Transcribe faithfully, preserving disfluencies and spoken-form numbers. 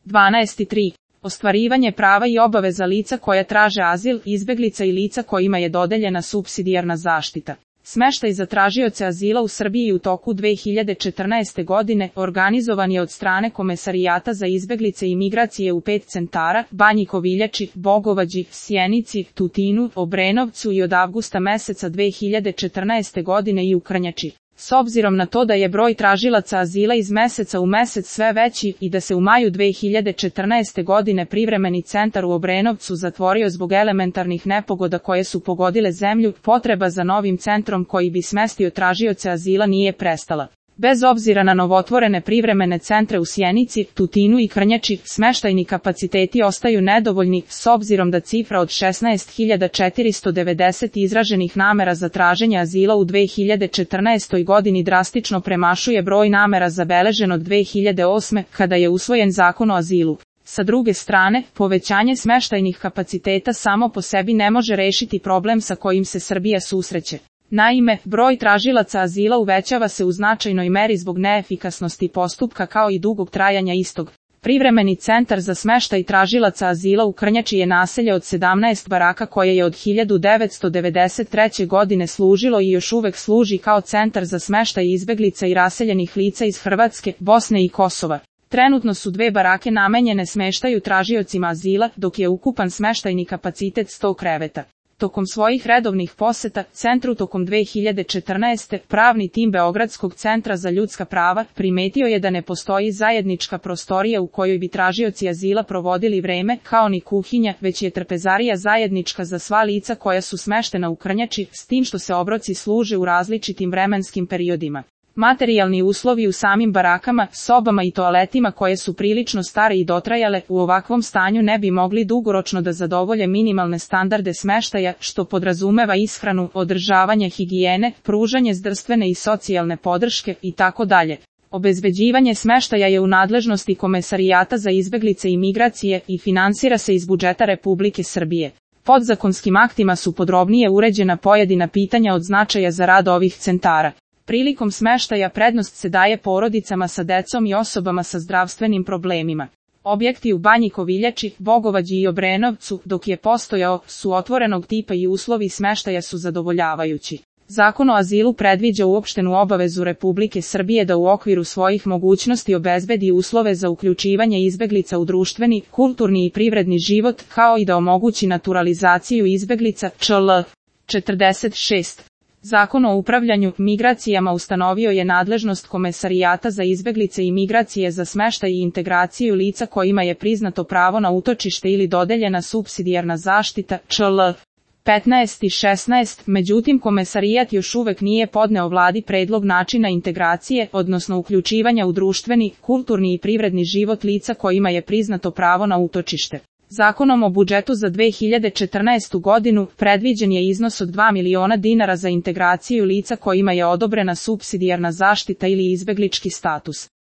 dvanaest tri. Ostvarivanje prava i obaveza lica koja traže azil, izbeglica i lica kojima je dodeljena supsidijarna zaštita. Smeštaj za tražioce azila u Srbiji u toku dve hiljade četrnaeste. godine organizovan je od strane Komesarijata za izbeglice i migracije u pet centara, Banji Koviljači, Bogovađi, Sjenici, Tutinu, Obrenovcu i od avgusta meseca dve hiljade četrnaeste. godine i u Krnjači. S obzirom na to da je broj tražilaca azila iz meseca u mesec sve veći i da se u maju dve hiljade četrnaeste. godine privremeni centar u Obrenovcu zatvorio zbog elementarnih nepogoda koje su pogodile zemlju, potreba za novim centrom koji bi smestio tražioce azila nije prestala. Bez obzira na novotvorene privremene centre u Sjenici, Tutinu i Krnjači, smeštajni kapaciteti ostaju nedovoljni, s obzirom da cifra od šesnaest hiljada četiristo devedeset izraženih namera za traženje azila u dve hiljade četrnaestoj. godini drastično premašuje broj namera zabeležen od dve hiljade osme. kada je usvojen Zakon o azilu. Sa druge strane, povećanje smeštajnih kapaciteta samo po sebi ne može rešiti problem sa kojim se Srbija susreće. Naime, broj tražilaca azila uvećava se u značajnoj meri zbog neefikasnosti postupka kao i dugog trajanja istog. Privremeni centar za smeštaj tražilaca azila u Krnjači je naselje od sedamnaest baraka koje je od hiljadu devetsto devedeset treće. godine služilo i još uvek služi kao centar za smeštaj izbeglica i raseljenih lica iz Hrvatske, Bosne i Kosova. Trenutno su dve barake namenjene smeštaju tražiocima azila, dok je ukupan smeštajni kapacitet sto kreveta. Tokom svojih redovnih poseta centru tokom dve hiljade četrnaeste. pravni tim Beogradskog centra za ljudska prava primetio je da ne postoji zajednička prostorija u kojoj bi tražioci azila provodili vreme, kao ni kuhinja, već je trpezarija zajednička za sva lica koja su smeštena u Krnjači, s tim što se obroci služe u različitim vremenskim periodima. Materijalni uslovi u samim barakama, sobama i toaletima koje su prilično stare i dotrajale, u ovakvom stanju ne bi mogli dugoročno da zadovolje minimalne standarde smeštaja, što podrazumeva ishranu, održavanje higijene, pružanje zdravstvene i socijalne podrške itd. Obezbeđivanje smeštaja je u nadležnosti Komesarijata za izbeglice i migracije i finansira se iz budžeta Republike Srbije. Podzakonskim aktima su podrobnije uređena pojedina pitanja od značaja za rad ovih centara. Prilikom smeštaja prednost se daje porodicama sa decom i osobama sa zdravstvenim problemima. Objekti u Banji Koviljači, Bogovađi i Obrenovcu, dok je postojao, su otvorenog tipa i uslovi smeštaja su zadovoljavajući. Zakon o azilu predviđa uopštenu obavezu Republike Srbije da u okviru svojih mogućnosti obezbedi uslove za uključivanje izbeglica u društveni, kulturni i privredni život, kao i da omogući naturalizaciju izbeglica, čl. četrdeset šest. Zakon o upravljanju migracijama ustanovio je nadležnost Komesarijata za izbeglice i migracije za smeštaj i integraciju lica kojima je priznato pravo na utočište ili dodeljena supsidijarna zaštita, čl. petnaest i šesnaest, međutim Komesarijat još uvek nije podneo vladi predlog načina integracije, odnosno uključivanja u društveni, kulturni i privredni život lica kojima je priznato pravo na utočište. Zakonom o budžetu za dve hiljade četrnaestu. godinu predviđen je iznos od dva miliona dinara za integraciju lica kojima je odobrena supsidijarna zaštita ili izbeglički status.